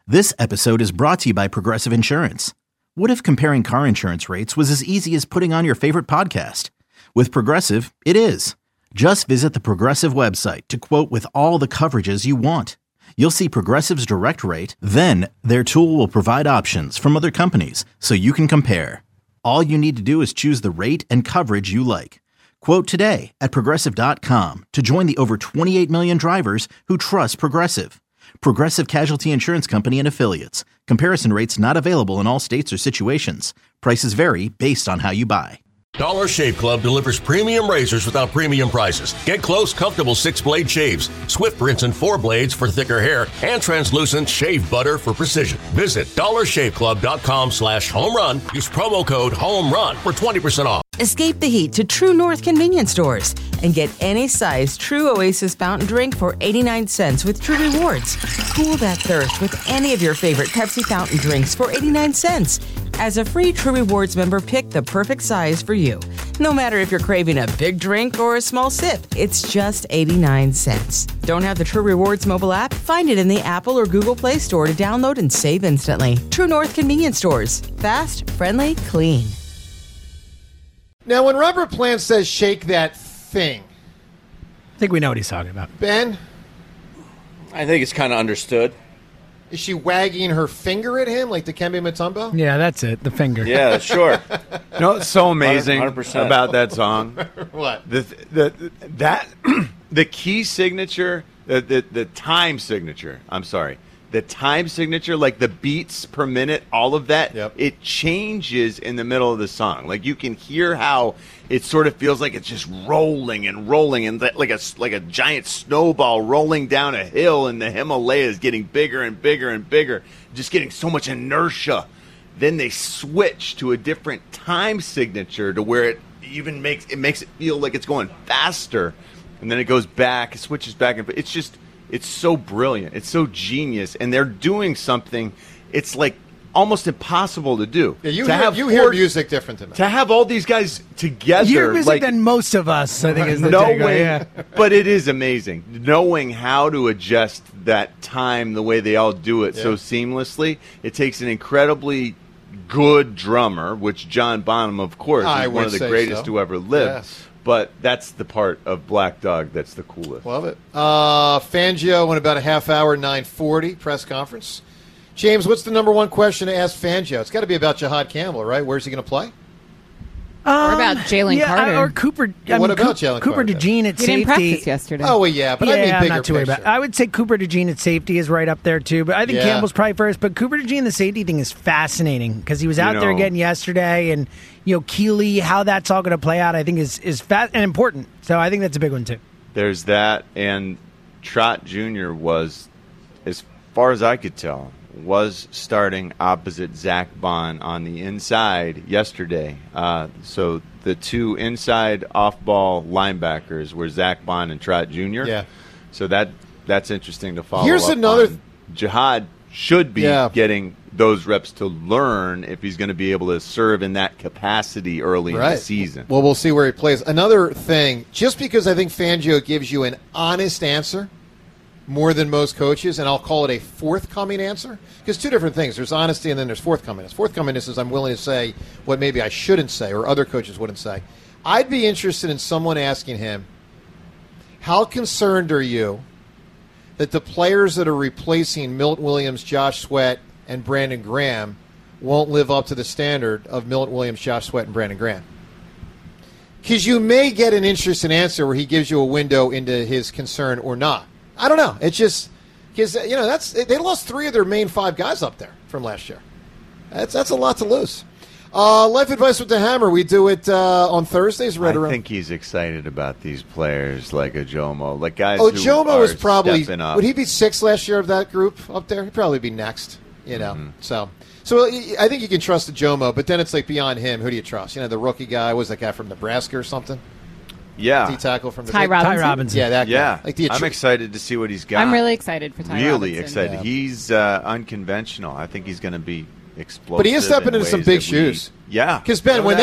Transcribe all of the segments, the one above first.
This episode is brought to you by Progressive Insurance. What if comparing car insurance rates was as easy as putting on your favorite podcast? With Progressive, it is. Just visit the Progressive website to quote with all the coverages you want. You'll see Progressive's direct rate, then their tool will provide options from other companies so you can compare. All you need to do is choose the rate and coverage you like. Quote today at Progressive.com to join the over 28 million drivers who trust Progressive. Progressive Casualty Insurance Company and Affiliates. Comparison rates not available in all states or situations. Prices vary based on how you buy. Dollar Shave Club delivers premium razors without premium prices. Get close, comfortable 6-blade shaves, swift rinse and 4 blades for thicker hair, and translucent shave butter for precision. Visit dollarshaveclub.com/home-run. Use promo code HOME-RUN for 20% off. Escape the heat to True North convenience stores and get any size True Oasis fountain drink for 89 cents with True Rewards. Cool that thirst with any of your favorite Pepsi fountain drinks for 89 cents. As a free True Rewards member, pick the perfect size for you. No matter if you're craving a big drink or a small sip, it's just 89 cents. Don't have the True Rewards mobile app? Find it in the Apple or Google Play Store to download and save instantly. True North convenience stores. Fast, friendly, clean. Now, when Robert Plant says shake that thing, I think we know what he's talking about. Ben? I think it's kind of understood. Is she wagging her finger at him like Dikembe Mutombo? Yeah, that's it. The finger. Yeah, sure. You know what's so amazing 100%. about that song? What? The key signature, the time signature. I'm sorry. The time signature, like the beats per minute, all of that, It changes in the middle of the song. Like you can hear how it sort of feels like it's just rolling and rolling, and like a giant snowball rolling down a hill in the Himalayas, getting bigger and bigger and bigger, just getting so much inertia. Then they switch to a different time signature to where it even makes it feel like it's going faster, and then it goes back, it switches back, and it's so brilliant. It's so genius. And they're doing something, it's like almost impossible to do. Yeah, you hear music different than that. To have all these guys together. You hear music than most of us, I think, is the takeaway. Yeah. But it is amazing. Knowing how to adjust that time the way they all do it so seamlessly. It takes an incredibly good drummer, which John Bonham, of course, is one of the greatest to ever live. Yes. But that's the part of Black Dog that's the coolest. Love it. Fangio in about a half hour, 9:40, press conference. James, what's the number one question to ask Fangio? It's got to be about Jihad Campbell, right? Where's he going to play? Or about Jalen Carter. Or Cooper. What about Jalen Cooper Carter? DeJean at He safety. didn't practice yesterday. Oh, well, yeah, but I mean bigger I'm not too worried picture. about it. I would say Cooper DeJean at safety is right up there, too. But I think Campbell's probably first. But Cooper DeJean, the safety thing is fascinating because he was out there again yesterday. And, Keeley, how that's all going to play out, I think is fast and important. So I think that's a big one, too. There's that. And Trot Jr. was, as far as I could tell, was starting opposite Zach Bond on the inside yesterday. So the two inside off-ball linebackers were Zach Bond and Trot Jr. Yeah. So that's interesting to follow Here's up another on. Jihad should be getting those reps to learn if he's going to be able to serve in that capacity early in the season. Well, we'll see where he plays. Another thing, just because I think Fangio gives you an honest answer more than most coaches, and I'll call it a forthcoming answer, because two different things. There's honesty and then there's forthcomingness. Forthcomingness is I'm willing to say what maybe I shouldn't say or other coaches wouldn't say. I'd be interested in someone asking him, how concerned are you that the players that are replacing Milton Williams, Josh Sweat, and Brandon Graham won't live up to the standard of Milton Williams, Josh Sweat, and Brandon Graham? Because you may get an interesting answer where he gives you a window into his concern or not. I don't know. It's just because they lost 3 of their main 5 guys up there from last year. That's a lot to lose. Life Advice with the Hammer. We do it on Thursdays. I think he's excited about these players like Ojomo, like guys. Ojomo was probably stepping up. Would he be 6th last year of that group up there? He'd probably be next. So I think you can trust Ojomo, but then it's like beyond him. Who do you trust? The rookie guy was that guy from Nebraska or something. Yeah. D-tackle from the Ty Robinson. Yeah, that guy. Yeah. I'm excited to see what he's got. I'm really excited for Ty Robinson. Really excited. Yeah. He's unconventional. I think he's going to be explosive. But he is stepping into some big shoes. Yeah. Because, Ben, when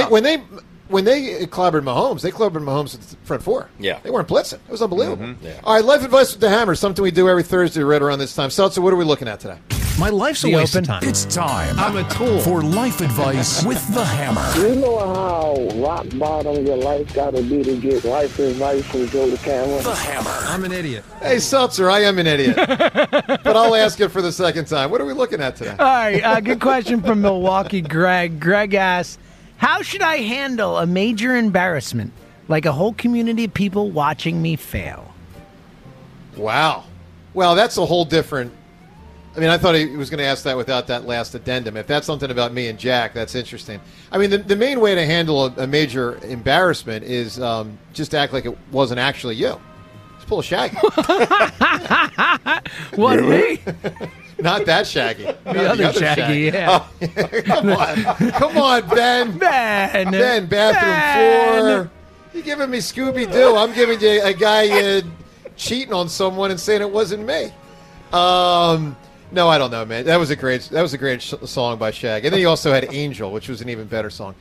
they clobbered Mahomes, at the front 4. Yeah. They weren't blitzing. It was unbelievable. Yeah. All right, Life Advice with the Hammer, something we do every Thursday right around this time. Seltzer, what are we looking at today? My life's a waste of time. It's time. I'm a tool. For life advice with the Hammer. You know how rock bottom your life got to be to get life advice from Joe the Camera? The Hammer. I'm an idiot. Hey, Seltzer, I am an idiot. But I'll ask it for the second time. What are we looking at today? All right, good question from Milwaukee, Greg. Greg asks, how should I handle a major embarrassment, like a whole community of people watching me fail? Wow. Well, that's a whole different... I mean, I thought he was going to ask that without that last addendum. If that's something about me and Jack, that's interesting. I mean, the main way to handle a major embarrassment is just act like it wasn't actually you. Just pull a Shaggy. What, me? Not that Shaggy. The other Shaggy, yeah. Oh, come on, Ben. Ben, bathroom 4. You're giving me Scooby-Doo. I'm giving you a guy cheating on someone and saying it wasn't me. No, I don't know, man. That was a great song by Shag. And then he also had Angel, which was an even better song.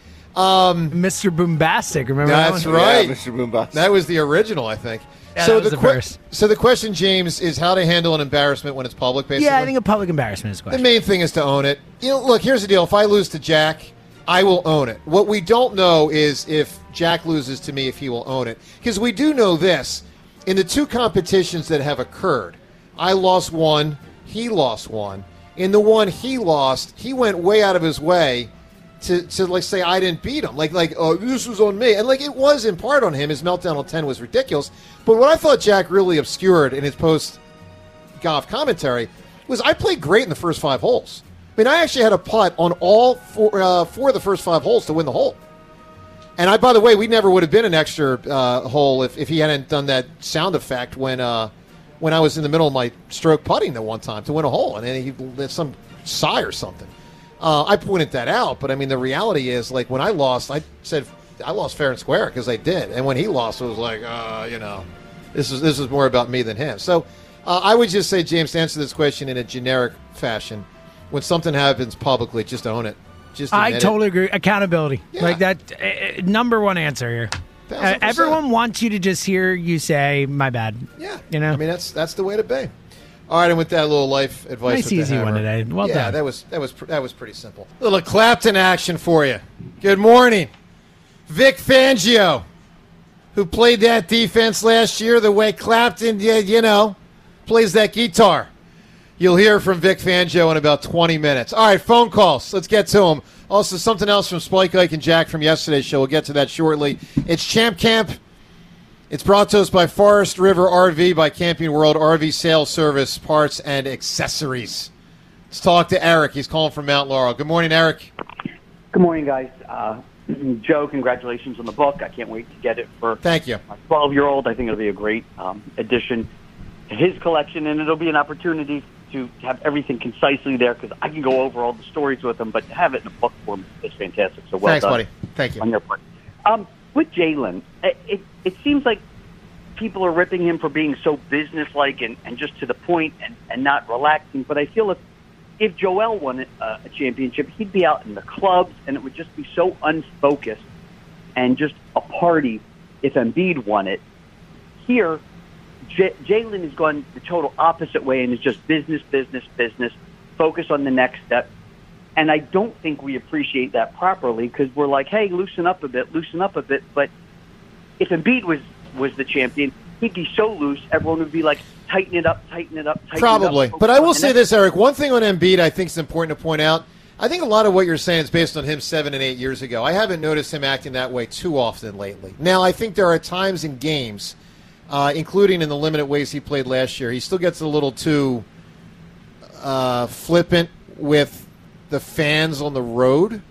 Mr. Boombastic, remember that one? That's right. Yeah, Mr. Boombastic. That was the original, I think. Yeah, so the question, James, is how to handle an embarrassment when it's public, basically? Yeah, I think a public embarrassment is the question. The main thing is to own it. Look, here's the deal. If I lose to Jack, I will own it. What we don't know is if Jack loses to me, if he will own it. Because we do know this. In the two competitions that have occurred, I lost one, he lost one. In the one he lost, he went way out of his way to like say I didn't beat him. Like this was on me. And like it was in part on him. His meltdown on 10 was ridiculous. But what I thought Jack really obscured in his post-golf commentary was I played great in the first 5 holes. I mean, I actually had a putt on all four of the first 5 holes to win the hole. And by the way, we never would have been an extra hole if he hadn't done that sound effect when I was in the middle of my stroke putting the one time to win a hole, and then he did some sigh or something. I pointed that out, but I mean the reality is, like when I lost, I said I lost fair and square because I did, and when he lost, it was like, this is more about me than him. So I would just say, James, to answer this question in a generic fashion, when something happens publicly, just own it. I totally agree. Accountability, like that, number one answer here. Everyone wants you to just hear you say, "My bad." Yeah, I mean that's the way to be. All right, and with that little life advice, nice easy one today. Well done. That was pretty simple. A little Clapton action for you. Good morning, Vic Fangio, who played that defense last year the way Clapton did. Plays that guitar. You'll hear from Vic Fangio in about 20 minutes. All right, phone calls. Let's get to them. Also, something else from Spike, Ike, and Jack from yesterday's show. We'll get to that shortly. It's Champ Camp. It's brought to us by Forest River RV, by Camping World RV Sales Service, Parts, and Accessories. Let's talk to Eric. He's calling from Mount Laurel. Good morning, Eric. Good morning, guys. Joe, congratulations on the book. I can't wait to get it for Thank you. My 12-year-old. I think it'll be a great addition to his collection, and it'll be an opportunity to have everything concisely there because I can go over all the stories with him, but to have it in a book form is fantastic. So well Thanks, done. buddy. Thank you. On your part. With Jalen, it seems like people are ripping him for being so businesslike and just to the point and not relaxing. But I feel if Joel won a championship, he'd be out in the clubs, and it would just be so unfocused and just a party if Embiid won it. Here, Jalen has gone the total opposite way and is just business, focus on the next step. And I don't think we appreciate that properly because we're like, hey, loosen up a bit. But if Embiid was the champion, he'd be so loose, everyone would be like, tighten it up. Probably. But I will say this, Eric. One thing on Embiid I think is important to point out. I think a lot of what you're saying is based on him 7 and 8 years ago. I haven't noticed him acting that way too often lately. Now, I think there are times in games, including in the limited ways he played last year, he still gets a little too flippant with the fans on the road,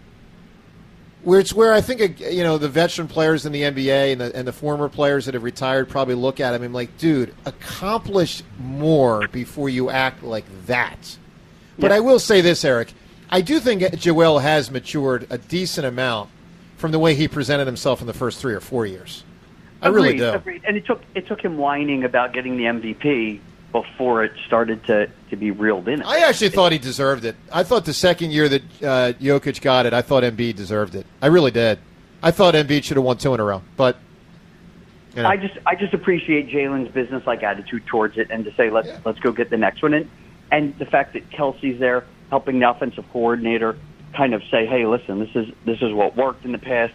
where I think the veteran players in the NBA and the former players that have retired probably look at him and like, dude, accomplish more before you act like that. But I will say this, Eric, I do think Joel has matured a decent amount from the way he presented himself in the first 3 or 4 years. I really do. Agreed. And it took him whining about getting the MVP before it started to be reeled in. I actually thought he deserved it. I thought the second year that Jokic got it, I thought Embiid deserved it. I really did. I thought Embiid should have won 2 in a row. But you know. I just appreciate Jalen's business-like attitude towards it and to say let's go get the next one. And and the fact that Kelsey's there helping the offensive coordinator kind of say, hey, listen, this is what worked in the past.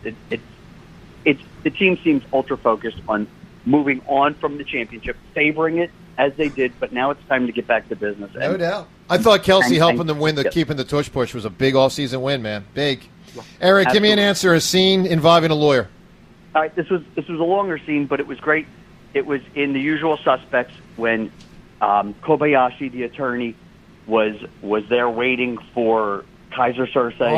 The team seems ultra focused on moving on from the championship, favoring it as they did, but now it's time to get back to business. No doubt. I thought Kelsey helping them win keeping the tush push was a big offseason win, man. Big. Eric, give me an answer. A scene involving a lawyer. All right, this was a longer scene, but it was great. It was in The Usual Suspects when Kobayashi, the attorney, was there waiting for Kaiser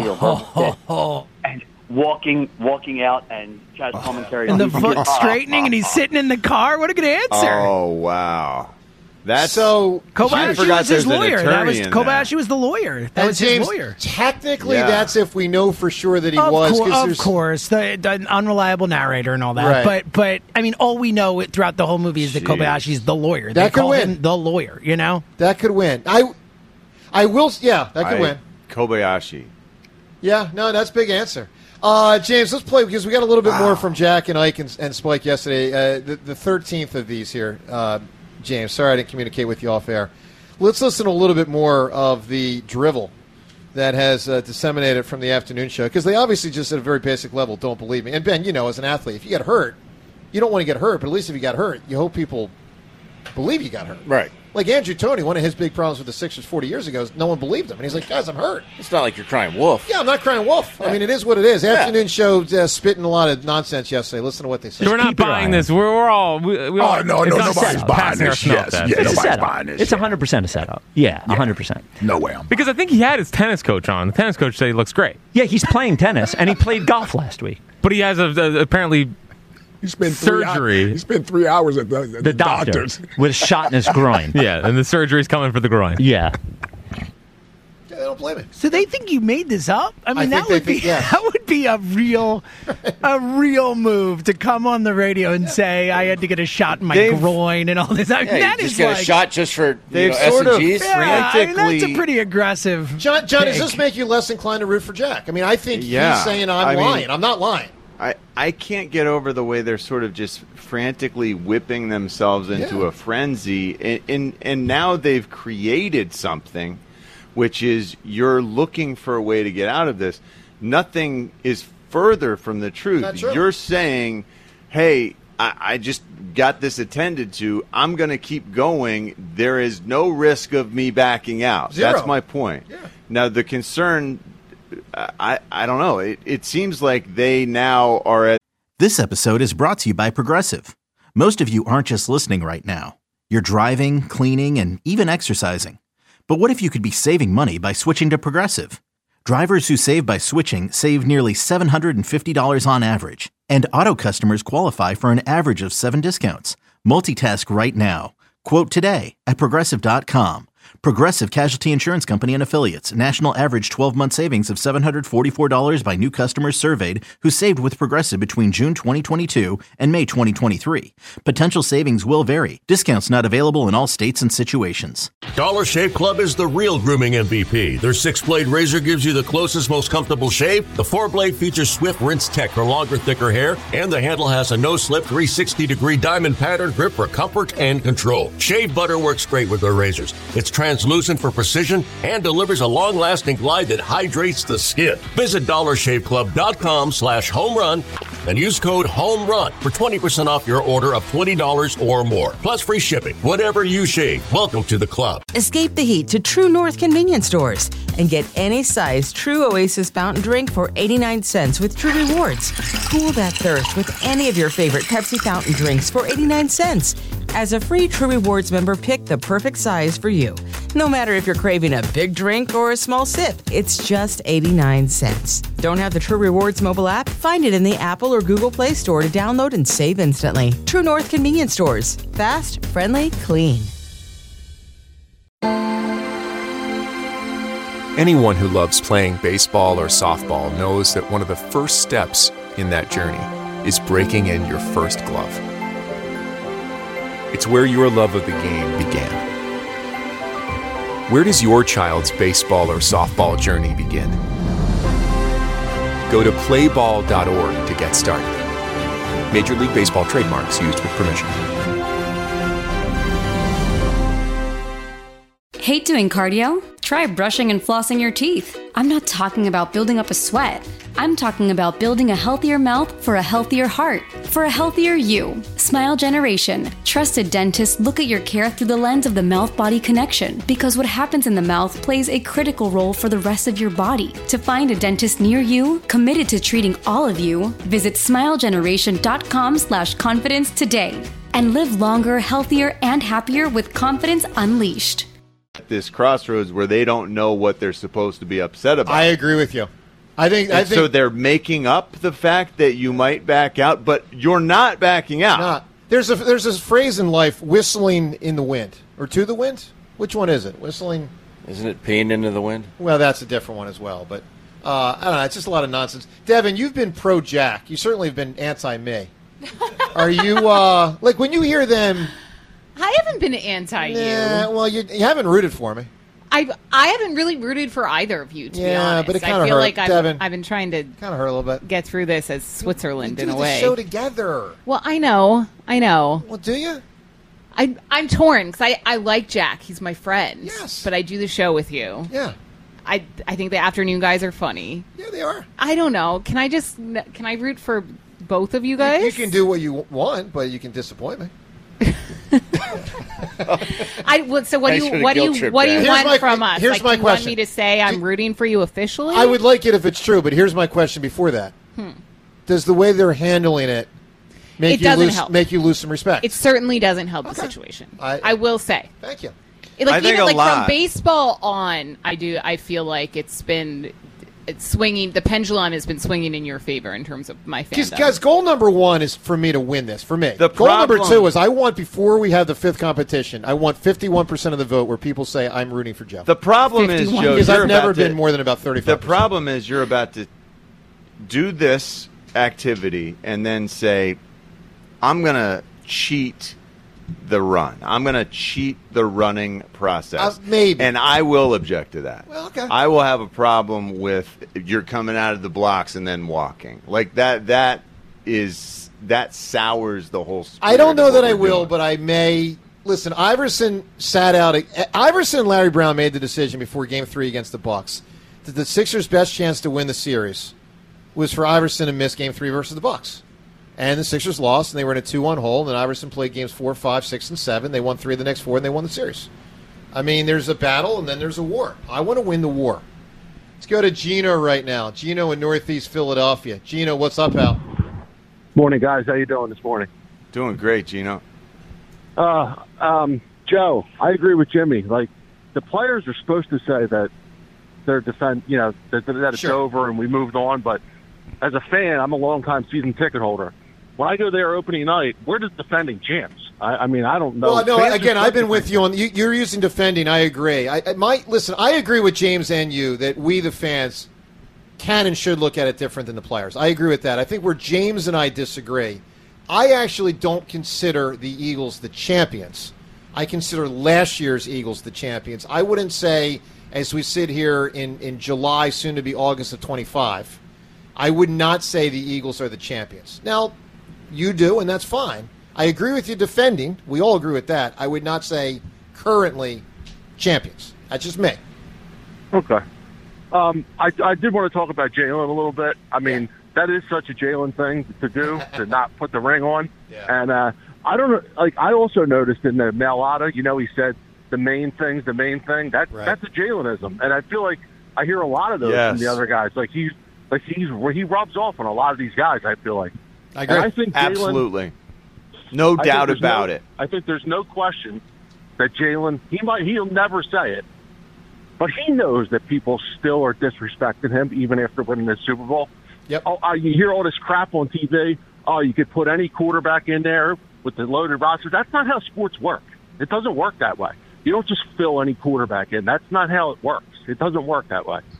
Soze and walking out, and Chaz commentary and the foot straightening, and he's sitting in the car. What a good answer! Oh wow, that's so Kobayashi was his lawyer. Kobayashi was the lawyer. That was his lawyer. Technically, that's if we know for sure that he was. Of course, the unreliable narrator and all that. Right. But I mean, all we know throughout the whole movie is that Kobayashi's the lawyer. That could win. Him the lawyer. You know, that could win. I will. Yeah, that could win. Kobayashi. Yeah, no, that's a big answer. James, let's play because we got a little bit more from Jack and Ike and Spike yesterday. The 13th of these here, James. Sorry I didn't communicate with you off air. Let's listen to a little bit more of the drivel that has disseminated from the afternoon show because they obviously just at a very basic level don't believe me. And Ben, you know, as an athlete, if you get hurt, you don't want to get hurt, but at least if you got hurt, you hope people believe you got hurt. Right. Like Andrew Toney, one of his big problems with the Sixers 40 years ago is no one believed him. And he's like, guys, I'm hurt. It's not like you're crying wolf. Yeah, I'm not crying wolf. Yeah. I mean, it is what it is. Afternoon show spitting a lot of nonsense yesterday. Listen to what they said. We're not buying this. We're all... no, nobody's buying this. Yes. Yeah, nobody's buying this. It's 100% a setup. Yeah, 100%. No way. Because I think he had his tennis coach on. The tennis coach said he looks great. Yeah, he's playing tennis, and he played golf last week. But he has apparently... He spent surgery. He spent 3 hours at the doctor's with a shot in his groin. Yeah, and the surgery's coming for the groin. Yeah. They don't blame him. So they think you made this up? I mean, that would be a real move to come on the radio and say I had to get a shot in my groin and all this. I mean, that is get a shot just for they've sort of frantically. I mean, that's a pretty aggressive. John, does this make you less inclined to root for Jack? I mean, I think he's saying I'm lying. I'm not lying. I can't get over the way they're sort of just frantically whipping themselves into a frenzy. And now they've created something, which is you're looking for a way to get out of this. Nothing is further from the truth. You're saying, hey, I just got this attended to. I'm going to keep going. There is no risk of me backing out. Zero. That's my point. Yeah. Now, the concern... I don't know. It seems like they now are at... This episode is brought to you by Progressive. Most of you aren't just listening right now. You're driving, cleaning, and even exercising. But what if you could be saving money by switching to Progressive? Drivers who save by switching save nearly $750 on average. And auto customers qualify for an average of 7 discounts. Multitask right now. Quote today at Progressive.com. Progressive Casualty Insurance Company and Affiliates. National average 12-month savings of $744 by new customers surveyed who saved with Progressive between June 2022 and May 2023. Potential savings will vary. Discounts not available in all states and situations. Dollar Shave Club is the real grooming MVP. Their 6-blade razor gives you the closest, most comfortable shave. The 4-blade features swift rinse tech for longer, thicker hair. And the handle has a no-slip 360-degree diamond pattern grip for comfort and control. Shave butter works great with their razors. It's translucent for precision and delivers a long-lasting glide that hydrates the skin. Visit DollarShaveClub.com/homerun and use code HOMERUN for 20% off your order of $20 or more. Plus free shipping. Whatever you shave, welcome to the club. Escape the heat to True North convenience stores and get any size True Oasis fountain drink for 89 cents with True Rewards. Cool that thirst with any of your favorite Pepsi fountain drinks for 89 cents. As a free True Rewards member, pick the perfect size for you. No matter if you're craving a big drink or a small sip, it's just 89 cents. Don't have the True Rewards mobile app? Find it in the Apple or Google Play Store to download and save instantly. True North convenience stores. Fast, friendly, clean. Anyone who loves playing baseball or softball knows that one of the first steps in that journey is breaking in your first glove. It's where your love of the game began. Where does your child's baseball or softball journey begin? Go to playball.org to get started. Major League Baseball trademarks used with permission. Hate doing cardio? Try brushing and flossing your teeth. I'm not talking about building up a sweat. I'm talking about building a healthier mouth for a healthier heart, for a healthier you. Smile Generation. Trusted dentists look at your care through the lens of the mouth-body connection, because what happens in the mouth plays a critical role for the rest of your body. To find a dentist near you, committed to treating all of you, visit smilegeneration.com/confidence today. And live longer, healthier, and happier with confidence unleashed. This crossroads where they don't know what they're supposed to be upset about. I agree with you. I think so. They're making up the fact that you might back out, but you're not backing out. Not. There's this phrase in life: whistling in the wind or to the wind. Which one is it? Whistling? Isn't it peeing into the wind? Well, that's a different one as well. But I don't know. It's just a lot of nonsense. Devin, you've been pro Jack. You certainly have been anti me. Are you like when you hear them? I haven't been anti you. Yeah, well, you haven't rooted for me. I haven't really rooted for either of you, to be honest. But it kind of I feel hurt. like Devin, I've been trying to kind of hurt a little bit. Get through this as Switzerland in a way. We do the show together. Well, I know. Well, do you? I'm torn because I like Jack. He's my friend. Yes. But I do the show with you. Yeah. I think the afternoon guys are funny. Yeah, they are. I don't know. Can I root for both of you guys? You can do what you want, but you can disappoint me. So what do you want from us? Here's my question. Want me to say I'm rooting for you officially? I would like it if it's true, but here's my question before that. Does the way they're handling it make you lose some respect? It certainly doesn't help the situation. I will say. Thank you. From baseball on, I feel like it's swinging. The pendulum has been swinging in your favor in terms of my fandom. Because goal number one is for me to win this. For me, goal number two is I want, before we have the fifth competition, I want 51% of the vote where people say I'm rooting for Joe. The problem is, Joe, because I've never been more than about 35%. The problem is you're about to do this activity and then say, I'm going to cheat the run. I'm going to cheat the running process. Maybe. And I will object to that. Well, okay. I will have a problem with you're coming out of the blocks and then walking. Like that sours the whole spirit. I don't know that I will, but I may. Listen, Iverson sat out. Iverson and Larry Brown made the decision before Game 3 against the Bucks that the Sixers' best chance to win the series was for Iverson to miss Game 3 versus the Bucks. And the Sixers lost, and they were in a 2-1 hole. And then Iverson played games 4, 5, 6, and 7. They won 3 of the next 4, and they won the series. I mean, there's a battle, and then there's a war. I want to win the war. Let's go to Gino right now. Gino in Northeast Philadelphia. Gino, what's up, Al? Morning, guys. How you doing this morning? Doing great, Gino. Joe, I agree with Jimmy. Like, the players are supposed to say that they're that it's over and we moved on. But as a fan, I'm a long-time season ticket holder. When I go there opening night, we're just defending champs. I mean, I don't know. Well, no, again, I've been with you on. You're using defending. I agree. I agree with James and you that we, the fans, can and should look at it different than the players. I agree with that. I think where James and I disagree, I actually don't consider the Eagles the champions. I consider last year's Eagles the champions. I wouldn't say, as we sit here in July, soon to be August of 25, I would not say the Eagles are the champions. Now, you do, and that's fine. I agree with you defending. We all agree with that. I would not say currently champions. That's just me. Okay. I did want to talk about Jalen a little bit. I mean, that is such a Jalen thing to do, to not put the ring on. Yeah. And I don't know. Like, I also noticed in the Malata, he said the main thing. That's a Jalenism, and I feel like I hear a lot of those from the other guys. He rubs off on a lot of these guys. I feel like. I agree. And I think absolutely, no doubt about it. I think there's no question that Jalen, he'll never say it, but he knows that people still are disrespecting him even after winning the Super Bowl. Yep. You hear all this crap on TV. Oh, you could put any quarterback in there with the loaded roster. That's not how sports work. It doesn't work that way. You don't just fill any quarterback in. That's not how it works. It doesn't work that way.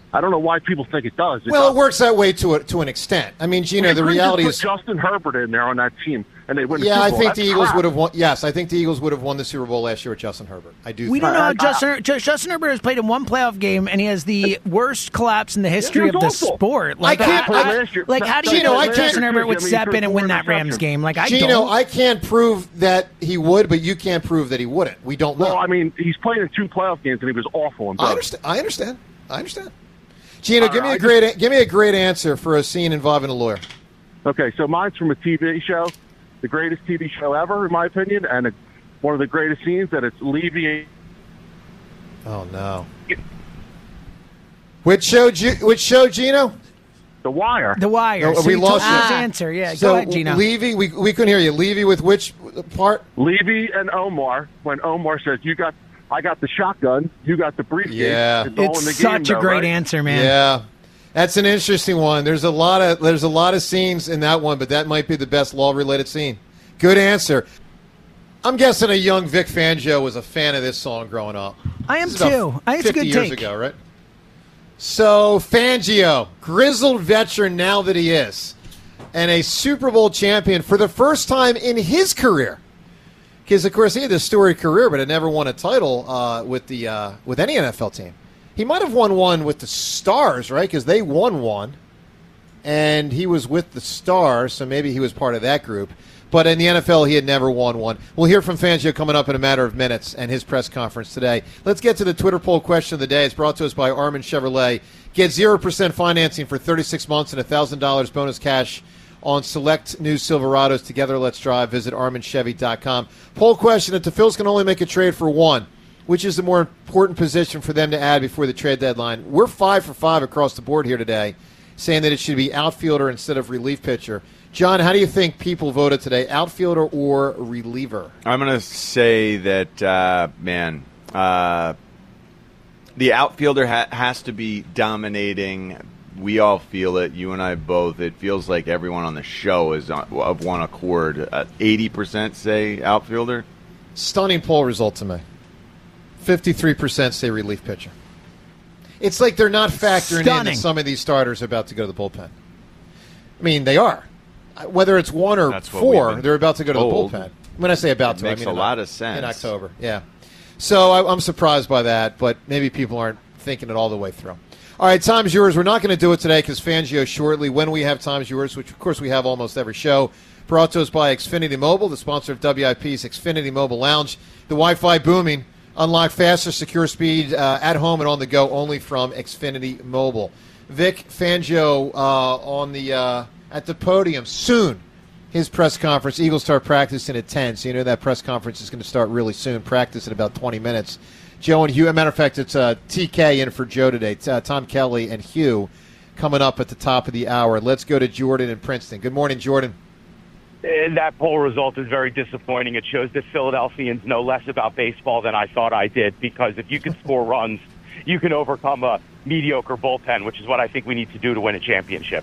I don't know why people think it does. Well, it works that way to an extent. I mean, Gino, the reality is Justin Herbert in there on that team, and they win. Yeah, the Super Bowl. I think the Eagles would have won. Yes, I think the Eagles would have won the Super Bowl last year with Justin Herbert. I do. We don't know. Justin Herbert has played in one playoff game, and he has the worst collapse in the history of the sport. Like, how do you know Justin Herbert would step in and win that Rams game? Like, I can't prove that he would, but you can't prove that he wouldn't. We don't know. Well, I mean, he's played in 2 playoff games, and he was awful in both. I understand. Gino, give me a great answer for a scene involving a lawyer. Okay, so mine's from a TV show, the greatest TV show ever, in my opinion, and one of the greatest scenes. That it's Levy. Oh no! Which show, Gino? The Wire. The Wire. No, we lost his answer. Yeah, so go ahead, Gino. Levy, we couldn't hear you. Levy with which part? Levy and Omar. When Omar says, I got the shotgun, you got the briefcase. Yeah, it's such a great answer, man. Yeah, that's an interesting one. There's a lot of scenes in that one, but that might be the best law-related scene. Good answer. I'm guessing a young Vic Fangio was a fan of this song growing up. I am too. It's a good 50 years take. ago, right? So Fangio, grizzled veteran now that he is, and a Super Bowl champion for the first time in his career. Because, of course, he had this storied career, but had never won a title with any NFL team. He might have won one with the Stars, right? Because they won one, and he was with the Stars, so maybe he was part of that group. But in the NFL, he had never won one. We'll hear from Fangio coming up in a matter of minutes and his press conference today. Let's get to the Twitter poll question of the day. It's brought to us by Armin Chevrolet. Get 0% financing for 36 months and $1,000 bonus cash on select new Silverados. Together, let's drive. Visit ArminChevy.com. Poll question: if the Phils can only make a trade for one, which is the more important position for them to add before the trade deadline? We're 5 for 5 across the board here today, saying that it should be outfielder instead of relief pitcher. John, how do you think people voted today, outfielder or reliever? I'm going to say that, the outfielder has to be dominating. We all feel it. You and I both. It feels like everyone on the show is of one accord. 80% say outfielder. Stunning poll result to me. 53% say relief pitcher. It's like they're not factoring in that some of these starters are about to go to the bullpen. I mean, they are. Whether it's 1 or 4, they're about to go to the bullpen. When I say about to, I mean makes a lot of sense. In October, yeah. So I'm surprised by that, but maybe people aren't thinking it all the way through. All right, Time's Yours. We're not going to do it today because Fangio shortly. When we have Time's Yours, which, of course, we have almost every show, brought to us by Xfinity Mobile, the sponsor of WIP's Xfinity Mobile Lounge. The Wi-Fi booming. Unlock faster, secure speed at home and on the go only from Xfinity Mobile. Vic Fangio at the podium soon. His press conference. Eagles start practicing at 10, so you know that press conference is going to start really soon. Practice in about 20 minutes. Joe and Hugh. As a matter of fact, it's TK in for Joe today. Tom Kelly and Hugh coming up at the top of the hour. Let's go to Jordan in Princeton. Good morning, Jordan. That poll result is very disappointing. It shows that Philadelphians know less about baseball than I thought I did, because if you can score runs, you can overcome a mediocre bullpen, which is what I think we need to do to win a championship.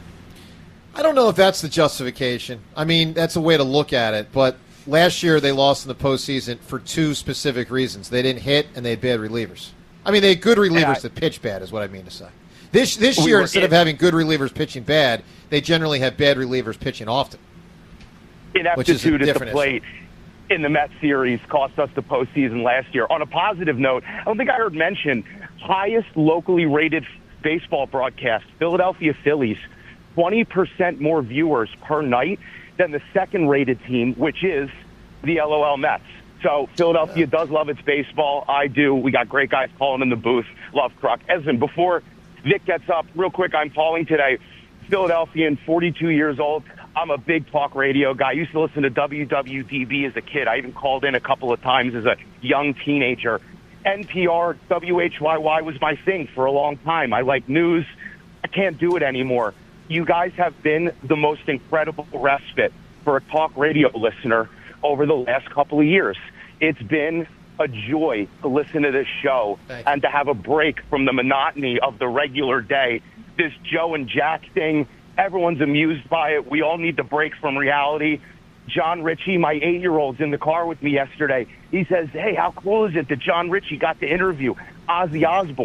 I don't know if that's the justification. I mean, that's a way to look at it, but last year they lost in the postseason for 2 specific reasons. They didn't hit, and they had bad relievers. I mean, they had good relievers that pitch bad, is what I mean to say. This year, instead of having good relievers pitching bad, they generally have bad relievers pitching often. Ineptitude at the plate in the Mets series cost us the postseason last year. On a positive note, I don't think I heard mention highest locally rated baseball broadcast, Philadelphia Phillies, 20% more viewers per night than the second-rated team, which is the LOL Mets. So Philadelphia does love its baseball. I do. We got great guys calling in the booth. Love Kruk. Evan, before Vic gets up, real quick, I'm calling today. Philadelphian, 42 years old. I'm a big talk radio guy. I used to listen to WWDB as a kid. I even called in a couple of times as a young teenager. NPR, WHYY was my thing for a long time. I like news. I can't do it anymore. You guys have been the most incredible respite for a talk radio listener over the last couple of years. It's been a joy to listen to this show and to have a break from the monotony of the regular day. This Joe and Jack thing, everyone's amused by it. We all need to break from reality. John Ritchie, my 8-year-old's in the car with me yesterday. He says, hey, how cool is it that John Ritchie got to interview Ozzy Osbourne?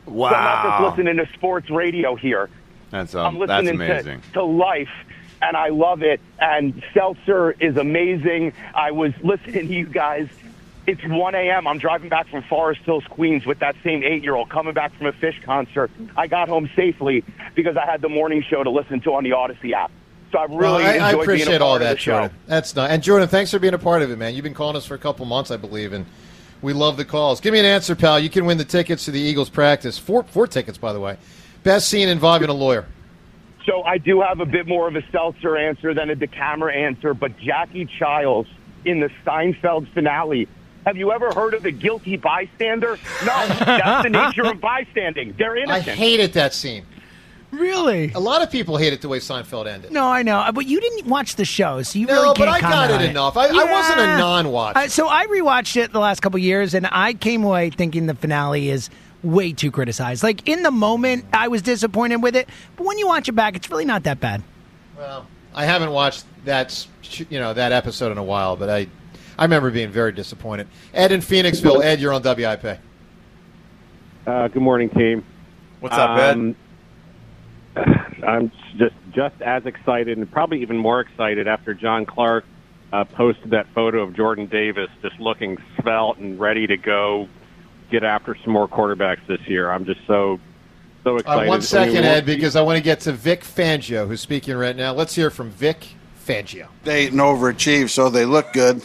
Wow. So I'm not just listening to sports radio here. I'm listening amazing. to life, and I love it. And Seltzer is amazing. I was listening to you guys. It's 1 a.m. I'm driving back from Forest Hills, Queens with that same 8-year-old coming back from a Fish concert. I got home safely because I had the morning show to listen to on the Odyssey app. So I really I enjoyed appreciate being a part all of that, the show. Jordan. That's nice. And Jordan, thanks for being a part of it, man. You've been calling us for a couple months, I believe, and we love the calls. Give me an answer, pal. You can win the tickets to the Eagles practice. Four tickets, by the way. Best scene involving a lawyer. So I do have a bit more of a Seltzer answer than a Decameron answer, but Jackie Childs in the Seinfeld finale. Have you ever heard of the guilty bystander? No, that's the nature of bystanding. They're innocent. I hated that scene. Really? A lot of people hate it the way Seinfeld ended. No, I know. But you didn't watch the show, so you No, really but can't I got comment it on enough. I wasn't a non-watcher. So I rewatched it the last couple of years, and I came away thinking the finale is way too criticized. Like, in the moment, I was disappointed with it, but when you watch it back, it's really not that bad. Well, I haven't watched that episode in a while, but I remember being very disappointed. Ed in Phoenixville. Ed, you're on WIP. Good morning, team. What's up, Ed? I'm just as excited and probably even more excited after John Clark posted that photo of Jordan Davis just looking svelte and ready to go get after some more quarterbacks this year. I'm just so excited. 1 second, Ed, because I want to get to Vic Fangio, who's speaking right now. Let's hear from Vic Fangio. They and overachieve, so they look good.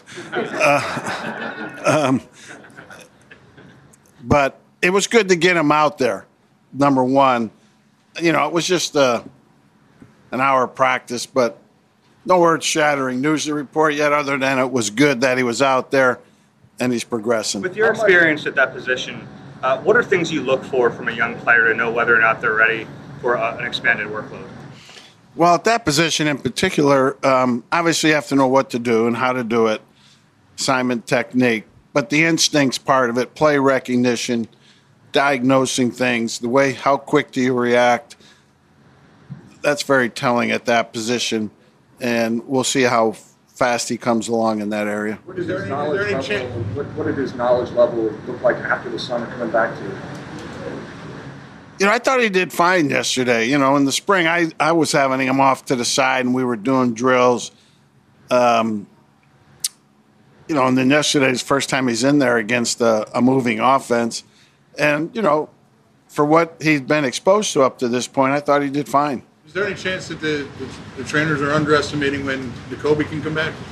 But it was good to get him out there, number one. It was just an hour of practice, but no earth-shattering news to report yet other than it was good that he was out there and he's progressing. With your experience at that position, what are things you look for from a young player to know whether or not they're ready for an expanded workload? Well, at that position in particular, obviously you have to know what to do and how to do it, assignment technique. But the instincts part of it, play recognition, diagnosing things, how quick do you react, that's very telling at that position. And we'll see how fast he comes along in that area. What did his knowledge level look like after the summer coming back to you? I thought he did fine yesterday. In the spring, I was having him off to the side and we were doing drills. And then yesterday's first time he's in there against a moving offense. And, for what he's been exposed to up to this point, I thought he did fine. Is there any chance that the trainers are underestimating when Jacoby can come back?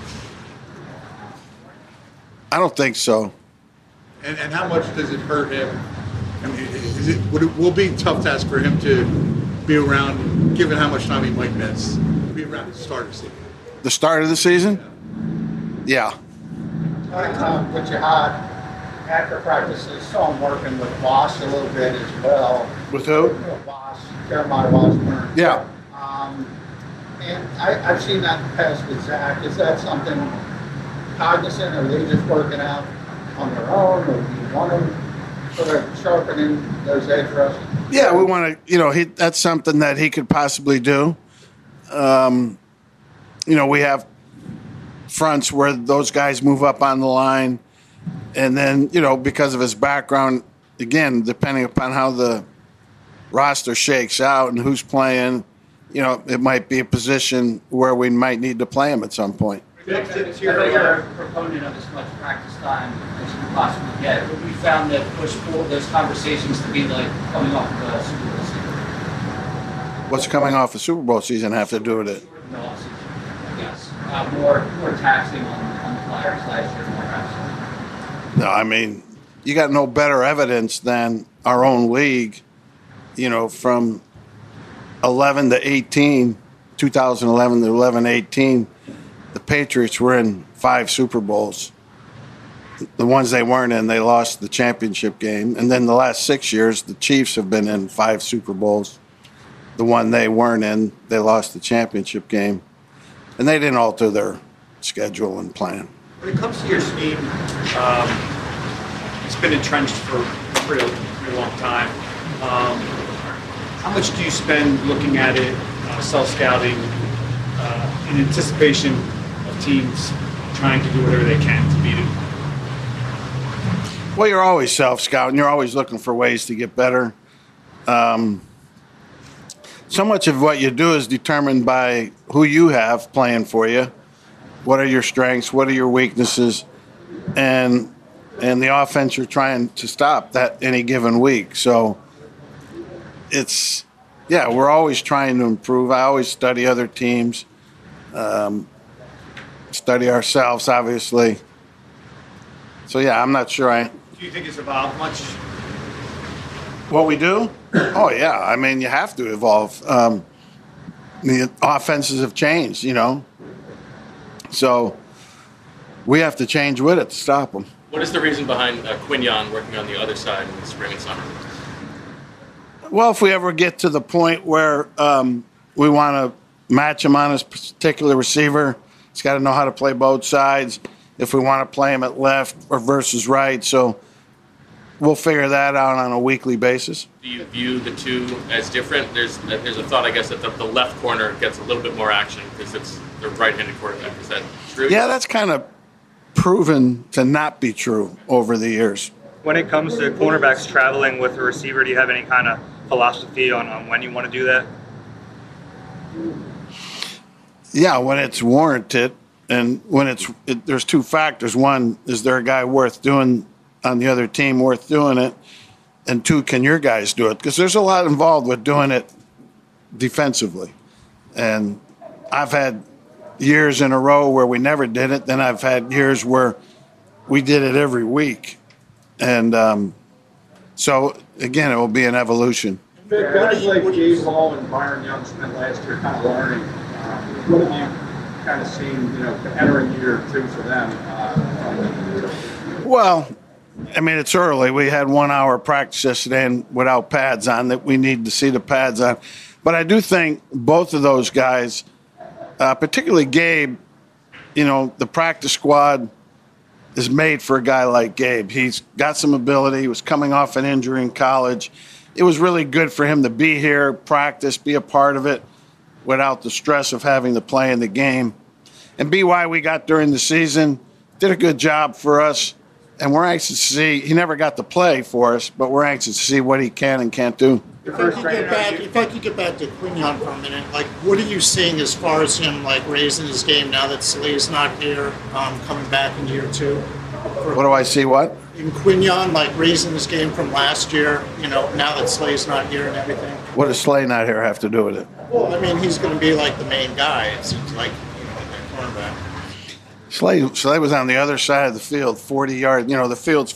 I don't think so. And how much does it hurt him? I mean, will it be a tough task for him to be around, given how much time he might miss, be around at the start of the season? The start of the season? Yeah. What you had after practices, saw him working with Voss a little bit as well. With who? Voss, Jeremiah Washburn. Yeah. And I've seen that in the past with Zach. Is that something cognizant? Are they just working out on their own, or do you want them sort of sharpening those edge rushes? Yeah, we want to, that's something that he could possibly do. We have fronts where those guys move up on the line. And then, because of his background, again, depending upon how the roster shakes out and who's playing, it might be a position where we might need to play him at some point. I know you're a proponent of as much practice time as you can possibly get. But we found that push forward those conversations to be like coming off the Super Bowl season. What's coming off the Super Bowl season have to do with it? Yes. More taxing on the players last year, more absolutely. No, I mean, you got no better evidence than our own league, from 11 to 18, 2011 to 11-18, the Patriots were in 5 Super Bowls. The ones they weren't in, they lost the championship game. And then the last 6 years, the Chiefs have been in 5 Super Bowls. The one they weren't in, they lost the championship game. And they didn't alter their schedule and plan. When it comes to your scheme, it's been entrenched for a pretty long time. How much do you spend looking at it, self-scouting, in anticipation of teams trying to do whatever they can to beat it? Well, you're always self-scouting. You're always looking for ways to get better. So much of what you do is determined by who you have playing for you. What are your strengths? What are your weaknesses? And the offense you're trying to stop that any given week. So we're always trying to improve. I always study other teams, study ourselves, obviously. So, I'm not sure Do you think it's evolved much? What we do? Oh, yeah. I mean, you have to evolve. The offenses have changed, So we have to change with it to stop them. What is the reason behind Quinyon working on the other side in the spring and summer? Well, if we ever get to the point where we want to match him on his particular receiver, he's got to know how to play both sides. If we want to play him at left or versus right, so we'll figure that out on a weekly basis. Do you view the two as different? There's a thought, I guess, that the left corner gets a little bit more action because it's the right-handed quarterback. Is that true? Yeah, that's kind of proven to not be true over the years. When it comes to cornerbacks traveling with a receiver, do you have any kind of philosophy on when you want to do that? Yeah, when it's warranted, and when there's two factors. One, is there a guy worth doing on the other team worth doing it? And two, can your guys do it? Because there's a lot involved with doing it defensively. And I've had years in a row where we never did it. Then I've had years where we did it every week. And so, again, it will be an evolution. Guys like Gabe Hall and Byron Young spent last year kind of learning. What have you kind of seen, entering year two for them? Well, I mean, it's early. We had 1 hour practice yesterday and without pads on that we need to see the pads on. But I do think both of those guys, particularly Gabe, the practice squad is made for a guy like Gabe. He's got some ability. He was coming off an injury in college. It was really good for him to be here, practice, be a part of it without the stress of having to play in the game. And BY we got during the season, did a good job for us. And we're anxious to see, he never got to play for us, but we're anxious to see what he can and can't do. If I could get back to Quinyon for a minute, what are you seeing as far as him, raising his game now that Slay's not here, coming back in year two? What do I see, what? In Quinyon, raising his game from last year, now that Slay's not here and everything. What does Slay not here have to do with it? Well, I mean, he's going to be, the main guy, it seems like, that cornerback. Slay was on the other side of the field, 40 yards. The field's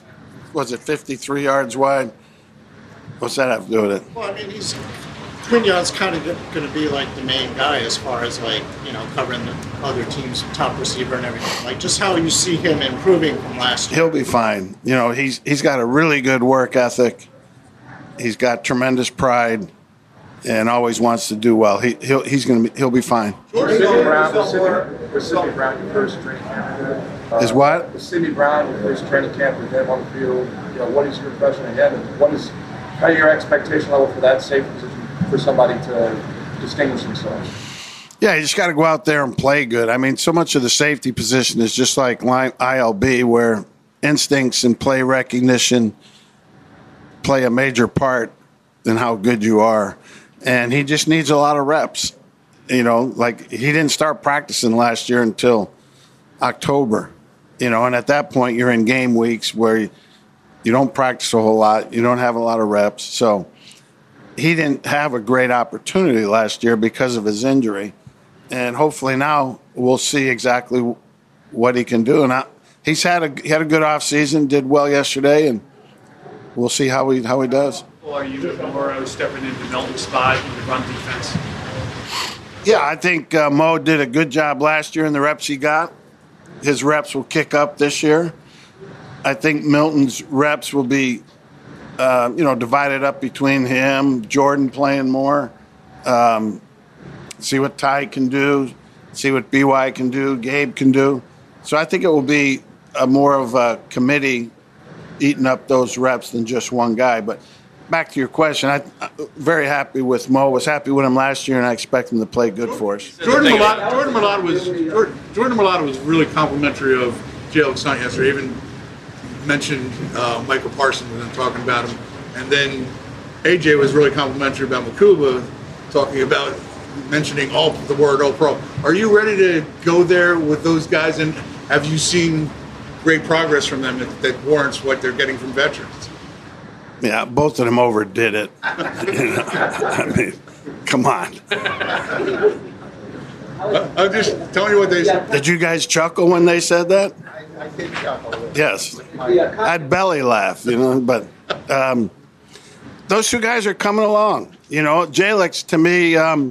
53 yards wide? What's that have to do with it? Well, I mean, Quinyon's kind of going to be the main guy as far as covering the other team's top receiver and everything. Just how you see him improving from last year. He'll be fine. He's got a really good work ethic. He's got tremendous pride, and always wants to do well. He'll be fine. Was Sidney Brown your first training camp? Is what? Was Sidney Brown your first training camp with him on the field? What is your impression of him, and what is kind of your expectation level for that safe position for somebody to distinguish himself? Yeah, you just got to go out there and play good. I mean, so much of the safety position is just like ILB, where instincts and play recognition play a major part in how good you are. And he just needs a lot of reps. He didn't start practicing last year until October, and at that point you're in game weeks where you don't practice a whole lot. You don't have a lot of reps. So he didn't have a great opportunity last year because of his injury. And hopefully now we'll see exactly what he can do. And he had a good offseason, did well yesterday, and we'll see how he does. Well, are you more stepping into Milton's spot in the run defense? Yeah, I think Mo did a good job last year in the reps he got. His reps will kick up this year. I think Milton's reps will be, divided up between him, Jordan playing more. See what Ty can do, see what BY can do, Gabe can do. So I think it will be more of a committee eating up those reps than just one guy. But back to your question, I'm very happy with Mo. Was happy with him last year, and I expect him to play good for us. Jordan Mailata was really complimentary of Jalen Stunt yesterday. Even mentioned Michael Parsons when I'm talking about him. And then AJ was really complimentary about Makuba, talking about mentioning the word All-Pro. Are you ready to go there with those guys, and have you seen great progress from them that warrants what they're getting from veterans? Yeah, both of them overdid it. I mean, come on. I'm just telling you what they said. Did you guys chuckle when they said that? I did chuckle. Yes. I'd belly laugh, but those two guys are coming along. Jalix, to me,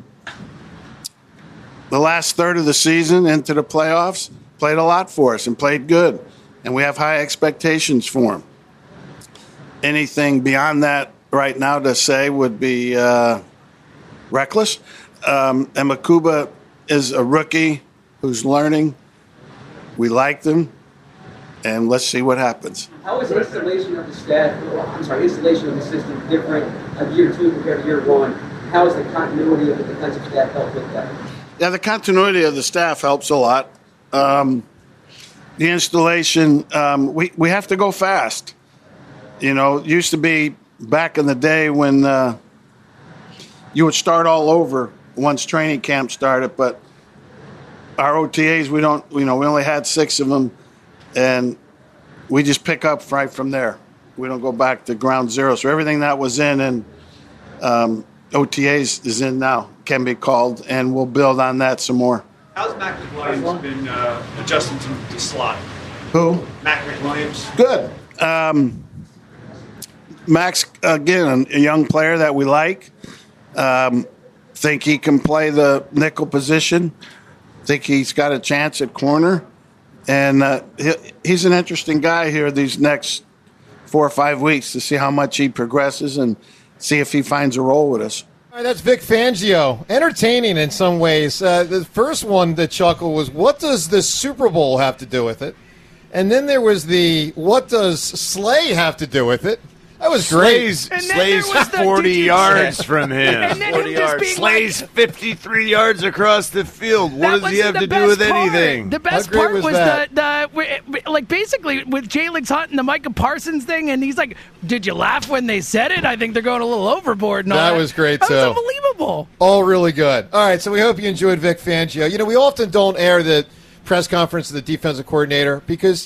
the last third of the season into the playoffs, played a lot for us and played good. And we have high expectations for him. Anything beyond that right now to say would be reckless. And Makuba is a rookie who's learning. We like them, and let's see what happens. How is installation of the installation of the system different year 2 compared to year 1? How has the continuity of the defensive staff helped with that? Yeah, the continuity of the staff helps a lot. The installation, we have to go fast. It used to be back in the day when you would start all over once training camp started, but our OTAs, we only had 6 of them, and we just pick up right from there. We don't go back to ground zero. So everything that was in and OTAs is in now, can be called, and we'll build on that some more. How's Mac McWilliams been adjusting to the slot? Who? Mac McWilliams. Good. Max, again, a young player that we like. Think he can play the nickel position. Think he's got a chance at corner. And he's an interesting guy here these next 4 or 5 weeks to see how much he progresses and see if he finds a role with us. All right, that's Vic Fangio. Entertaining in some ways. The first one that chuckle was, what does the Super Bowl have to do with it? And then there was what does Slay have to do with it? That was great. Slay's 40 yards from him. 40 yards. Slay's 53 yards across the field. What does he have to do with anything? The best part was basically with Jalix Hunt and the Micah Parsons thing, and he's like, did you laugh when they said it? I think they're going a little overboard. And all that was great, too. That was unbelievable. All really good. All right, so we hope you enjoyed Vic Fangio. We often don't air the press conference of the defensive coordinator because,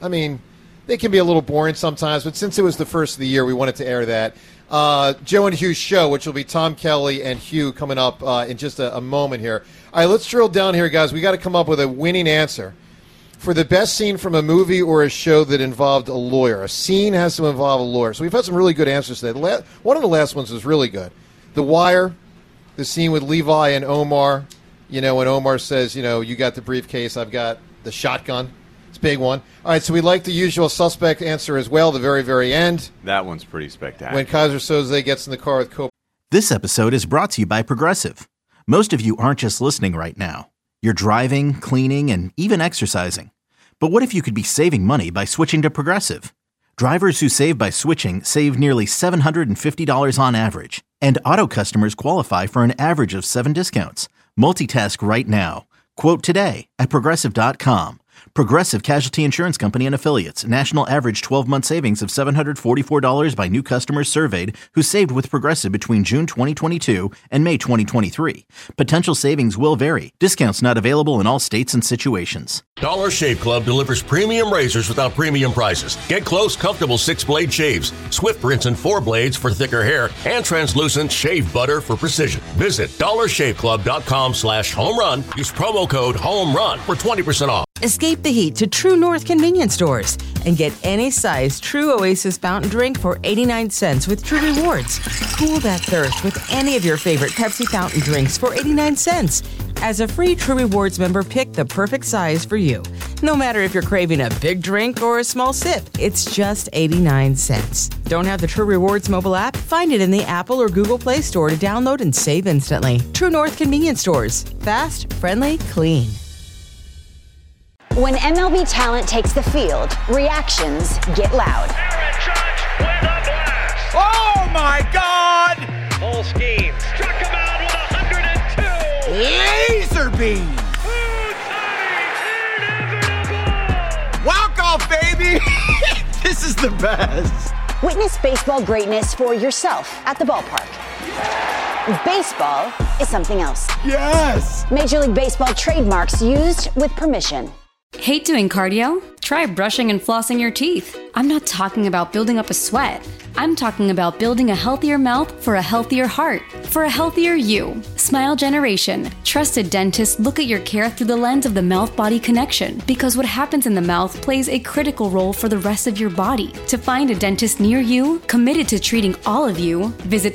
they can be a little boring sometimes, but since it was the first of the year, we wanted to air that. Joe and Hugh's show, which will be Tom Kelly and Hugh coming up in just a moment here. All right, let's drill down here, guys. We got to come up with a winning answer for the best scene from a movie or a show that involved a lawyer. A scene has to involve a lawyer. So we've had some really good answers to that. One of the last ones was really good. The Wire, the scene with Levi and Omar. When Omar says, you got the briefcase, I've got the shotgun. Big one. All right, so we like the usual suspect answer as well, the very, very end. That one's pretty spectacular. When Kaiser Soze gets in the car with Cope. This episode is brought to you by Progressive. Most of you aren't just listening right now. You're driving, cleaning, and even exercising. But what if you could be saving money by switching to Progressive? Drivers who save by switching save nearly $750 on average. And auto customers qualify for an average of 7 discounts. Multitask right now. Quote today at Progressive.com. Progressive Casualty Insurance Company and Affiliates. National average 12-month savings of $744 by new customers surveyed who saved with Progressive between June 2022 and May 2023. Potential savings will vary. Discounts not available in all states and situations. Dollar Shave Club delivers premium razors without premium prices. Get close, comfortable 6-blade shaves, Swift rinse and 4 blades for thicker hair, and translucent shave butter for precision. Visit dollarshaveclub.com/homerun. Use promo code HOMERUN for 20% off. Escape the heat to True North convenience stores and get any size True Oasis fountain drink for 89 cents with True Rewards. Cool that thirst with any of your favorite Pepsi fountain drinks for 89 cents. As a free True Rewards member, pick the perfect size for you. No matter if you're craving a big drink or a small sip, it's just 89 cents. Don't have the True Rewards mobile app? Find it in the Apple or Google Play Store to download and save instantly. True North convenience stores. Fast, friendly, clean. When MLB talent takes the field, reactions get loud. Aaron Judge with a blast. Oh my God! Full scheme. Struck him out with 102. Laser beam. Walk off, baby. This is the best. Witness baseball greatness for yourself at the ballpark. Baseball is something else. Yes! Major League Baseball trademarks used with permission. Hate doing cardio? Try brushing and flossing your teeth. I'm not talking about building up a sweat. I'm talking about building a healthier mouth for a healthier heart, for a healthier you. Smile Generation. Trusted dentists look at your care through the lens of the mouth-body connection, because what happens in the mouth plays a critical role for the rest of your body. To find a dentist near you, committed to treating all of you, visit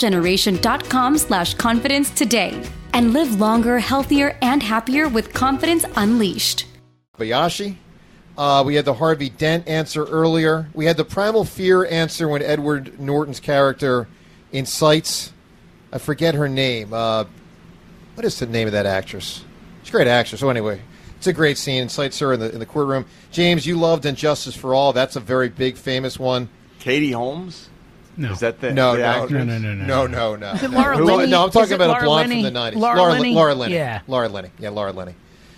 smilegeneration.com/confidence today. And live longer, healthier, and happier with confidence unleashed. Bayashi. We had the Harvey Dent answer earlier. We had the Primal Fear answer when Edward Norton's character incites. I forget her name. What is the name of that actress? She's a great actress. So anyway, it's a great scene. Incites her in the courtroom. James, you loved Injustice for All. That's a very big, famous one. Katie Holmes? No. Is that the No. No. Is it Laura Linney? No, I'm talking about Laura a blonde Linney? from the 90s. Laura Linney? Laura Linney. Yeah. Laura Linney. Yeah, Laura Linney.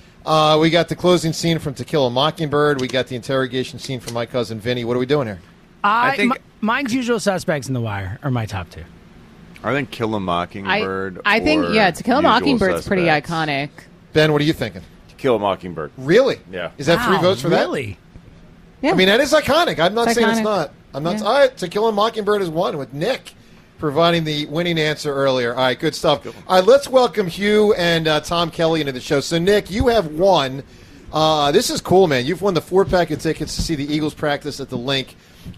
We got the closing scene from To Kill a Mockingbird. We got the interrogation scene from My Cousin Vinny. What are we doing here? I think mine's Usual Suspects in The Wire are my top two. I think Kill a Mockingbird. I think, To Kill a Mockingbird's pretty iconic. Ben, what are you thinking? To Kill a Mockingbird. Really? Yeah. Is that 3 votes for that? Really? Yeah. I mean, that is iconic. I'm not It's saying it's iconic. not. I'm not. Yeah. All right, To Kill a Mockingbird is one with Nick providing the winning answer earlier. All right, good stuff. All right, let's welcome Hugh and Tom Kelly into the show. So, Nick, you have won. This is cool, man. You've won the 4-pack of tickets to see the Eagles practice at the Link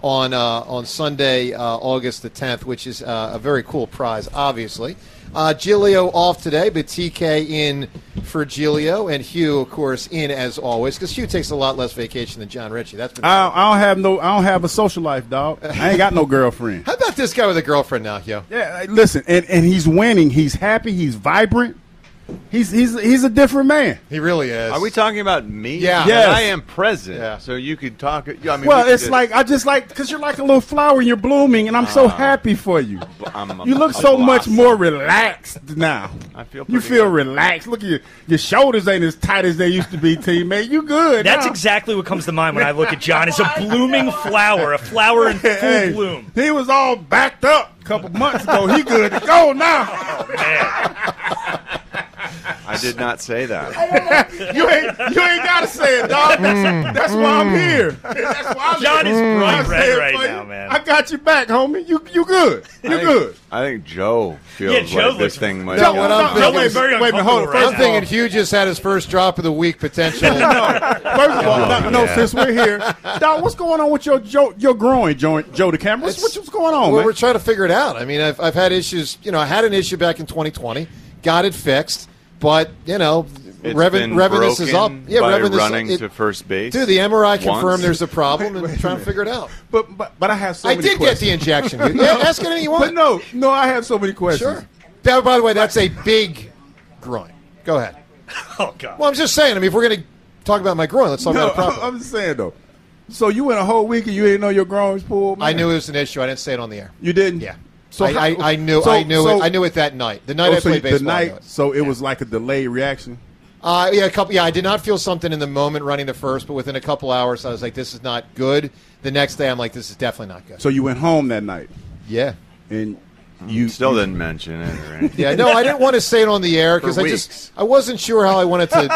on Sunday, August the 10th, which is a very cool prize, obviously. Giglio off today, but TK in for Giglio, and Hugh, of course, in as always, because Hugh takes a lot less vacation than John Ritchie. That's been I don't have a social life, dog. I ain't got no girlfriend. How about this guy with a girlfriend now, Hugh? Yeah, listen, and he's winning. He's happy. He's vibrant. He's a different man. He really is. Are we talking about me? Yeah. Yes. I am present, so you could talk. I mean, Well, it's like I just like because you're like a little flower and you're blooming, and I'm so happy for you. You look so much more relaxed now. I feel you feel relaxed. Look at your shoulders ain't as tight as they used to be, teammate. You good? That's now. exactly what comes to mind when I look at John. It's a blooming flower, a flower in full bloom. He was all backed up a couple months ago. He good to go now. Oh, man. I did not say that. you ain't gotta say it, dog. That's why I'm here. That's why I'm John here. is bright I'm red saying right for now, you. man. I got you back, homie. You good. You good. I think Joe feels Yeah, Joe like this thing might. No, what I'm thinking is, very wait a minute, hold on. uncomfortable I'm thinking Hugh just had his first drop of the week potential. First of all, since we're here, dog, what's going on with your groin, Joe the camera? What's going on, Well, man? we're trying to figure it out. I mean, I've had issues. I had an issue back in 2020, got it fixed, but It's revving been this is up. broken Yeah, by revving running this. to first base. Dude, the MRI once. confirmed there's a problem, and trying to figure it out. But I have so I many did questions. get the injection. Yeah, ask anything you want. But no, I have so many questions. Sure. By the way, that's a big groin. Go ahead. Oh, God. Well, I'm just saying. I mean, if we're going to talk about my groin, let's talk about a problem. I'm just saying though. So you went a whole week and you didn't know your groin was pulled, man? I knew it was an issue. I didn't say it on the air. You didn't? Yeah. So I knew it that night. The night I played baseball. I knew it. So it was like a delayed reaction. Yeah, I did not feel something in the moment running to first, but within a couple hours, I was like, "This is not good." The next day, I'm like, "This is definitely not good." So you went home that night. Yeah, and you still didn't mention it or anything. Yeah, no, I didn't want to say it on the air because I wasn't sure how I wanted to.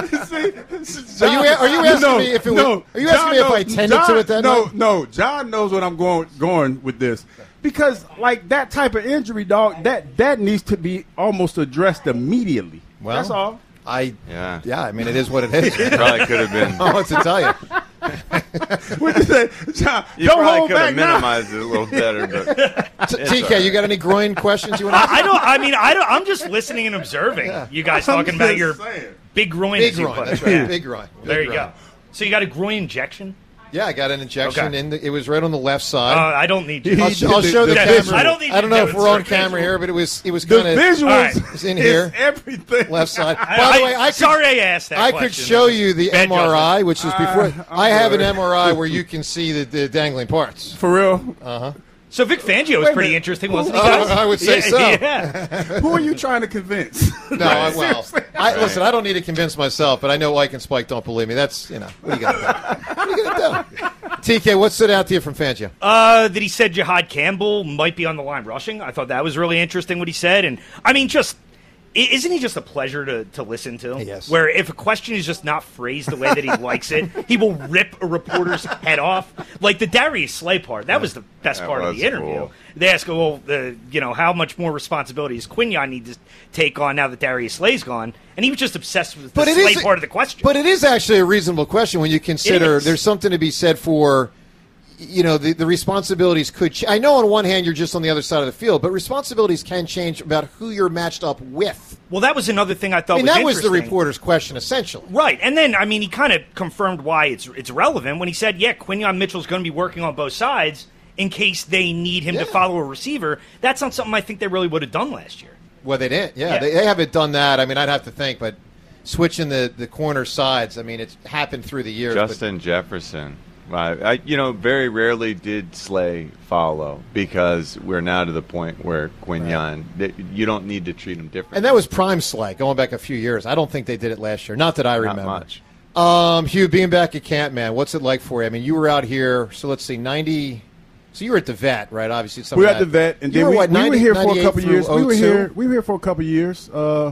So are you asking me if it was? Are you asking me if I tended to it that night? No, John knows what I'm going with this. Because like that type of injury, dog, that needs to be almost addressed immediately. Well, that's all. Yeah. I mean, it is what it is. It probably could have been. I don't know what to tell you. What you say, John? You don't probably hold could have back now. minimized it a little better, but TK, you got any groin questions you want to ask? I'm just listening and observing. You guys talking about your big groin. Big groin. That's right. Big groin. There you go. So you got a groin injection? Yeah, I got an injection. It was right on the left side. I don't need you. I'll show the camera. I don't need you. I don't know to if we're on demonstrate camera here, but it was kind of visuals in here. Everything left side. By the way, I asked that. I could show you the Bad MRI, which is before. I have an sorry. MRI where you can see the dangling parts. For real? So Vic Fangio was pretty interesting, wasn't he? Guys? I would say so. Yeah. Who are you trying to convince? No, listen, I don't need to convince myself, but I know Ike and Spike don't believe me. That's, what are you going to do? What are you going to do? TK, what stood out to you from Fangio? That he said Jihad Campbell might be on the line rushing. I thought that was really interesting what he said. And, I mean, isn't he just a pleasure to listen to? Yes. Where if a question is just not phrased the way that he likes it, he will rip a reporter's head off. Like the Darius Slay part, that was the best part of the interview. Cool. They ask, how much more responsibility does Quinyon need to take on now that Darius Slay's gone? And he was just obsessed with the Slay part of the question. But it is actually a reasonable question when you consider there's something to be said for, the responsibilities could I know on one hand you're just on the other side of the field, but responsibilities can change about who you're matched up with. Well, that was another thing I thought was that was interesting. the reporter's question, essentially. Right. And then, he kind of confirmed why it's relevant when he said, Quinyon Mitchell's going to be working on both sides in case they need him to follow a receiver. That's not something I think they really would have done last year. Well, they didn't. Yeah. They haven't done that. I'd have to think, but switching the corner sides, it's happened through the years. Justin Jefferson. I very rarely did Slay follow because we're now to the point where Quinyon, you don't need to treat him differently. And that was prime Slay going back a few years. I don't think they did it last year. Not that I remember. Not much. Hugh, being back at camp, man, what's it like for you? You were out here, so let's see, 90. So you were at the vet, right? Obviously, we were at the vet, and then we were here for a couple of years. We were here for a couple of years.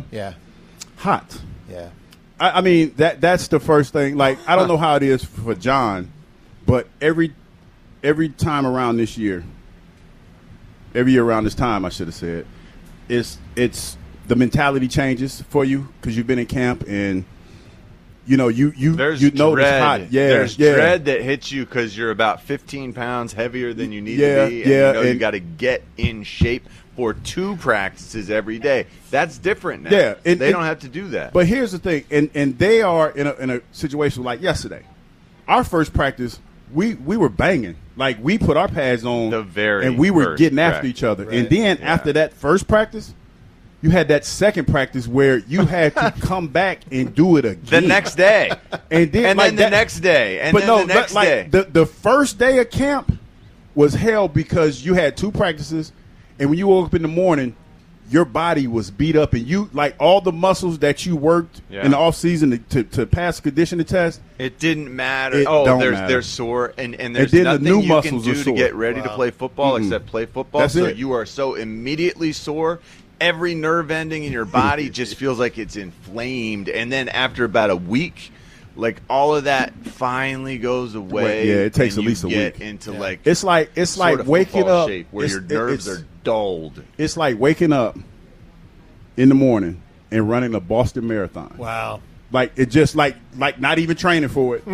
Hot. Yeah. That's the first thing. Like, I don't know how it is for John. But every time around this year, every year around this time, I should have said, it's the mentality changes for you because you've been in camp and you know it's hot. Yeah, there's dread that hits you because you're about 15 pounds heavier than you need to be, and you got to get in shape for 2 practices every day. That's different now. Yeah, they don't have to do that. But here's the thing, and they are in a situation like yesterday. Our first practice. We were banging. Like, we put our pads on and we were getting after each other. Right. And then after that first practice, you had that second practice where you had to come back and do it again. The next day. And then the next day. And then the next day. The first day of camp was hell because you had 2 practices, and when you woke up in the morning, your body was beat up, and you all the muscles that you worked in the off season to pass a conditioning test. It didn't matter. They're sore, and there's nothing the new you can do to sore. get ready to play football except play football. That's it. You are so immediately sore. Every nerve ending in your body just feels like it's inflamed, and then after about a week, all of that finally goes away. Yeah, it takes at least a week. Into it's like waking up shape where your nerves are dulled. It's like waking up in the morning and running a Boston Marathon. Wow. It just like not even training for it.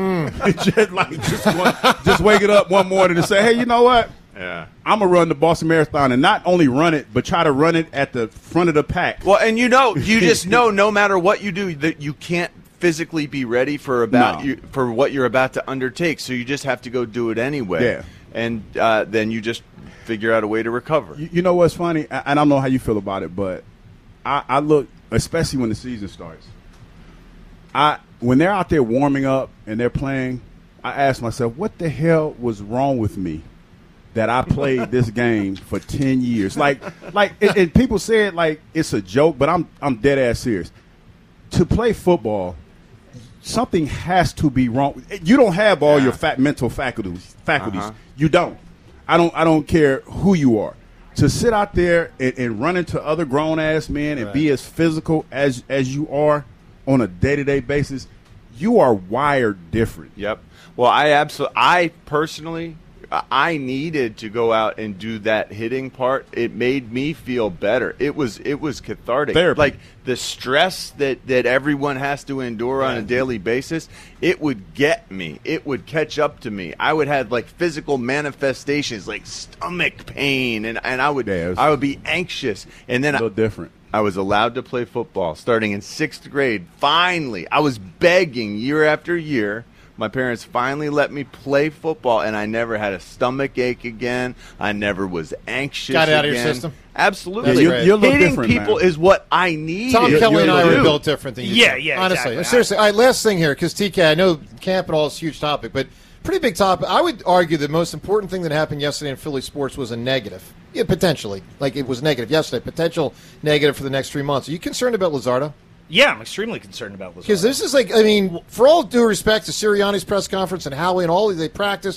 Just waking up one morning and say, hey, you know what? Yeah, I'm gonna run the Boston Marathon and not only run it, but try to run it at the front of the pack. Well, and you just know no matter what you do that you can't physically be ready for what you're about to undertake. So you just have to go do it anyway. Yeah, and then you just figure out a way to recover. You know what's funny? I don't know how you feel about it, but I look, especially when the season starts. When they're out there warming up and they're playing, I ask myself, what the hell was wrong with me that I played this game for 10 years? And people say it it's a joke, but I'm dead ass serious. To play football, something has to be wrong. You don't have all your mental faculties. You don't. I don't care who you are. To sit out there and run into other grown ass men and be as physical as you are on a day-to-day basis, you are wired different. Yep. Well, I personally needed to go out and do that hitting part. It made me feel better. It was cathartic. Therapy. The stress that everyone has to endure on a daily basis, it would get me. It would catch up to me. I would have physical manifestations like stomach pain, and I would be anxious. And then different. I was allowed to play football starting in 6th grade. Finally, I was begging year after year. My parents finally let me play football, and I never had a stomach ache again. I never was anxious. Got it out of your system? Absolutely. You're hitting people is what I need. Tom Kelly and I were built different than you. Yeah, honestly. Exactly. Seriously. All right, last thing here, because TK, I know camp and all is a huge topic, but pretty big topic. I would argue the most important thing that happened yesterday in Philly sports was a negative. Yeah, potentially. It was negative yesterday. Potential negative for the next 3 months. Are you concerned about Luzardo? Yeah, I'm extremely concerned about Luzardo. Because this is for all due respect to Sirianni's press conference and Howie and all they practiced,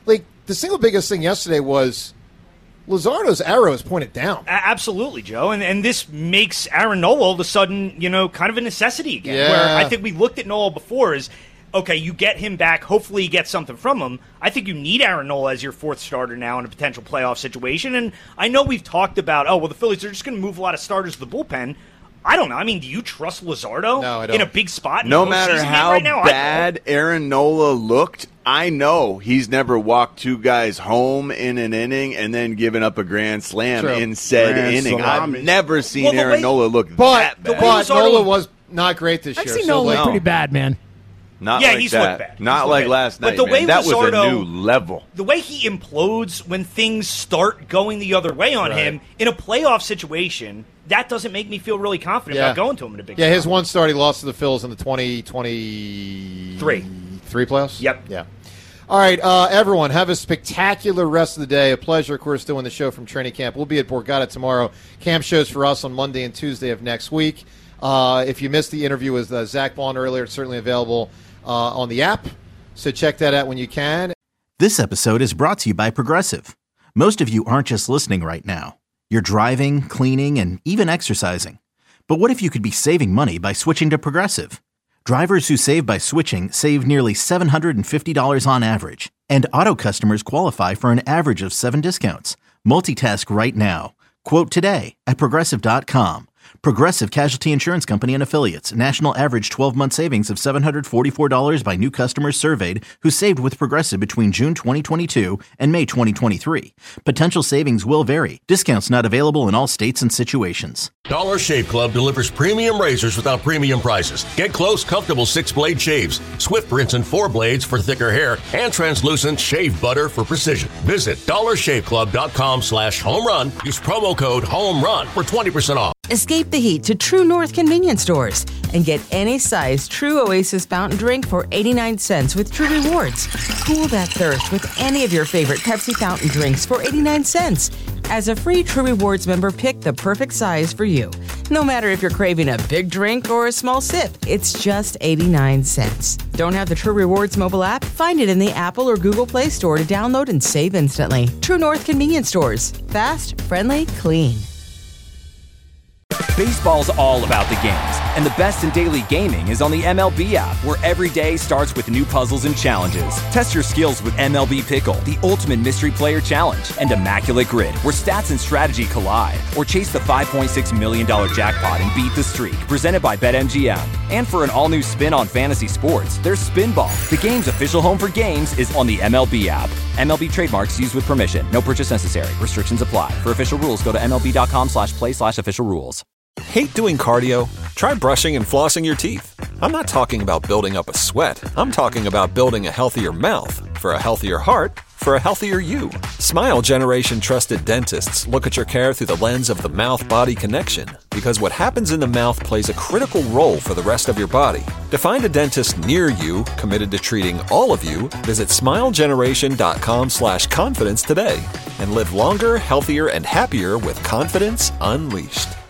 like the single biggest thing yesterday was Luzardo's arrow is pointed down. Absolutely, Joe. And this makes Aaron Nola all of a sudden, kind of a necessity again. Yeah. Where I think we looked at Nola before as, okay, you get him back. Hopefully you get something from him. I think you need Aaron Nola as your fourth starter now in a potential playoff situation. And I know we've talked about, the Phillies are just going to move a lot of starters to the bullpen. I don't know. I mean, do you trust Luzardo in a big spot? No matter how bad Aaron Nola looked, I know he's never walked two guys home in an inning and then given up a grand slam in said inning. I've never seen Aaron Nola look that bad. But Nola was not great this year. I've seen Nola look pretty bad, man. He's looked bad. Not like last night, but the way that was a new level. The way he implodes when things start going the other way on him in a playoff situation, that doesn't make me feel really confident about going to him in a big spot. His one start he lost to the Phils in the 2023 playoffs? Yep. Yeah. All right, everyone, have a spectacular rest of the day. A pleasure, of course, doing the show from training camp. We'll be at Borgata tomorrow. Camp shows for us on Monday and Tuesday of next week. If you missed the interview with Zach Vaughn earlier, it's certainly available on the app, so check that out when you can. This episode is brought to you by Progressive. Most of you aren't just listening right now. You're driving, cleaning, and even exercising. But what if you could be saving money by switching to Progressive? Drivers who save by switching save nearly $750 on average, and auto customers qualify for an average of 7 discounts. Multitask right now. Quote today at Progressive.com. Progressive Casualty Insurance Company and Affiliates. National average 12-month savings of $744 by new customers surveyed who saved with Progressive between June 2022 and May 2023. Potential savings will vary. Discounts not available in all states and situations. Dollar Shave Club delivers premium razors without premium prices. Get close, comfortable 6-blade shaves, Swift rinse and 4 blades for thicker hair, and translucent shave butter for precision. Visit dollarshaveclub.com/homerun. Use promo code HOMERUN for 20% off. Escape the heat to True North convenience stores and get any size True Oasis fountain drink for 89 cents with True Rewards. Cool that thirst with any of your favorite Pepsi fountain drinks for 89 cents. As a free True Rewards member, pick the perfect size for you. No matter if you're craving a big drink or a small sip, it's just 89 cents. Don't have the True Rewards mobile app? Find it in the Apple or Google Play Store to download and save instantly. True North convenience stores. Fast, friendly, clean. Baseball's all about the games, and the best in daily gaming is on the MLB app, where every day starts with new puzzles and challenges. Test your skills with MLB Pickle, the ultimate mystery player challenge, and Immaculate Grid, where stats and strategy collide. Or chase the $5.6 million jackpot and beat the streak, presented by BetMGM. And for an all-new spin on fantasy sports, there's Spinball. The game's official home for games is on the MLB app. MLB trademarks used with permission. No purchase necessary. Restrictions apply. For official rules, go to MLB.com/play/official rules. Hate doing cardio? Try brushing and flossing your teeth. I'm not talking about building up a sweat. I'm talking about building a healthier mouth for a healthier heart for a healthier you. Smile Generation trusted dentists look at your care through the lens of the mouth-body connection, because what happens in the mouth plays a critical role for the rest of your body. To find a dentist near you committed to treating all of you, visit smilegeneration.com/confidence today and live longer, healthier, and happier with confidence unleashed.